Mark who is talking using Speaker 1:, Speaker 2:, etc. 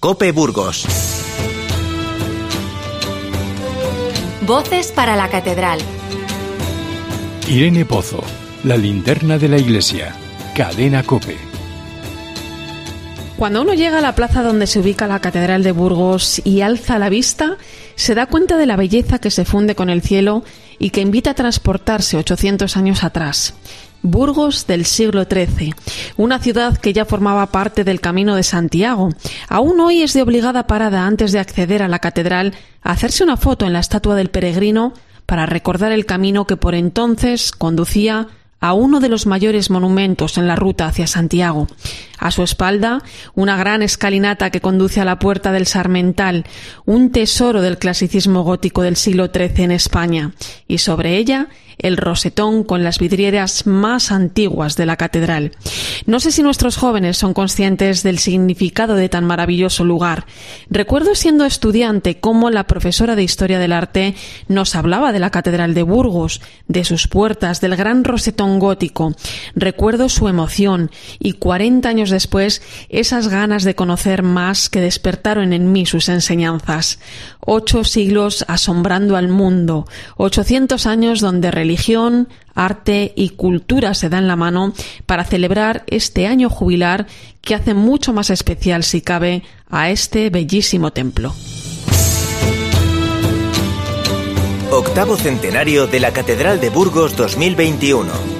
Speaker 1: COPE Burgos.
Speaker 2: Voces para la Catedral.
Speaker 3: Irene Pozo, la linterna de la iglesia. Cadena COPE.
Speaker 4: Cuando uno llega a la plaza donde se ubica la Catedral de Burgos y alza la vista, se da cuenta de la belleza que se funde con el cielo y que invita a transportarse 800 años atrás. Burgos del siglo XIII, una ciudad que ya formaba parte del Camino de Santiago. Aún hoy es de obligada parada antes de acceder a la catedral a hacerse una foto en la estatua del peregrino para recordar el camino que por entonces conducía a uno de los mayores monumentos en la ruta hacia Santiago. A su espalda, una gran escalinata que conduce a la Puerta del Sarmental, un tesoro del clasicismo gótico del siglo XIII en España, y sobre ella el rosetón con las vidrieras más antiguas de la catedral. No sé si nuestros jóvenes son conscientes del significado de tan maravilloso lugar. Recuerdo siendo estudiante cómo la profesora de Historia del Arte nos hablaba de la Catedral de Burgos, de sus puertas, del gran rosetón gótico. Recuerdo su emoción y 40 años después esas ganas de conocer más que despertaron en mí sus enseñanzas. 8 siglos asombrando al mundo, 800 años donde religión, arte y cultura se dan la mano para celebrar este año jubilar que hace mucho más especial, si cabe, a este bellísimo templo.
Speaker 1: 8º centenario de la Catedral de Burgos 2021.